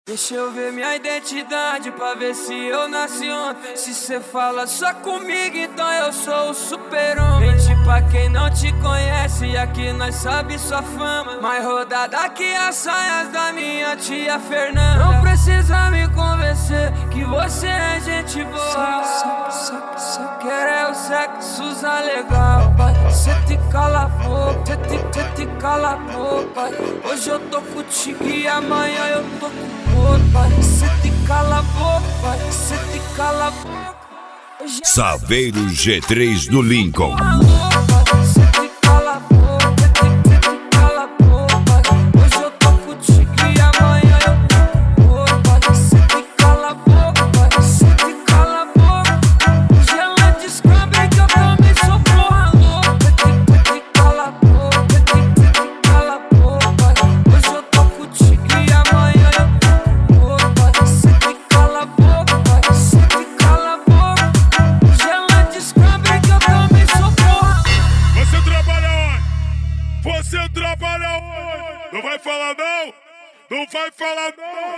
Deixa eu ver minha identidade pra ver se eu nasci ontem. Se cê fala só comigo, então eu sou o super-homem. Mente pra quem não te conhece, e aqui nós sabe sua fama. Mais rodada que as saias da minha tia Fernanda. Não precisa me convencer que você é gente boa. Só quer é o sexo usar legal. Cê te cala a boca, cê te cala a boca. Hoje eu tô contigo e amanhã eu tô com outro. Cê te cala a boca, cê te cala a boca. Saveiro G3 do Lincoln. Cê te cala a boca, cê te cala a boca. Hoje eu tô contigo e amanhã eu tô com outro. Cê te cala a boca, cê te cala a boca. Hoje ela descobre que eu também sou porra louca. Cê te cala a boca, cê te cala a boca. Hoje eu tô contigo e amanhã eu tô com outro. Cê te cala a boca, cê te cala a boca. Hoje ela descobre que eu também sou porra. Você trabalha onde? Você trabalha onde? Não vai falar não? Não vai falar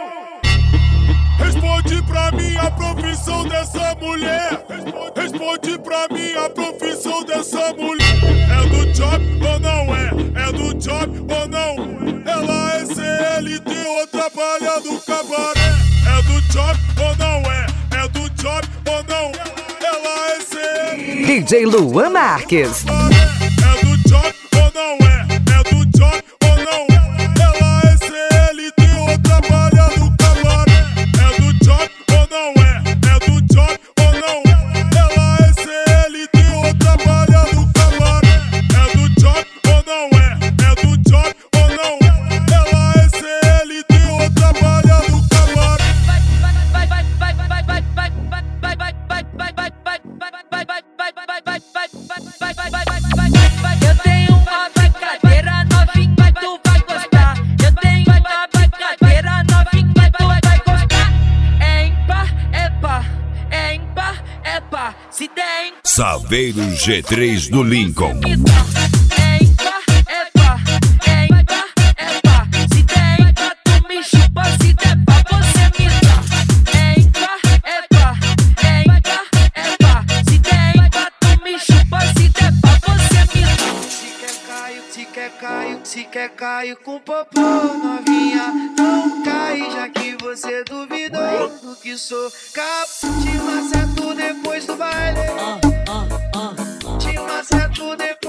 não? Responde pra mim a profissão dessa mulher. Responde pra mim a profissão dessa mulher. É do job ou não é? É do job ou não? Ela é CLT ou trabalha no cabaré? É do job ou não é? É do job ou não? Ela é CLT. DJ Luan Marques. É do job ou não é? É do job ou não? Ela é CLT ou trabalha no cabaré? É do job ou não é? É do job ou não? Ela é CLT ou trabalha no cabaré? É do job ou não é? É do job ou não? Ela é CLT ou trabalha no cabaré? Eu tenho uma brincadeira novinha, tu vai gostar. Eu tenho uma brincadeira novinha, tu vai gostar. É ímpar, é pá, é ímpar, é pá. Se der ímpar, Saveiro G3 do Lincoln. é ímpar, é pá, é ímpar, é pá. Se der ímpar, tu me chupa, se der pá, você me dá. É ímpar, é pá, é ímpar, é pá. Se der ímpar, tu me chupa, se der pá, você me dá. Se quer caio com popô, novinha, não cai, já que você duvidou do que sou. Te maceto depois do baile. Te maceto depois.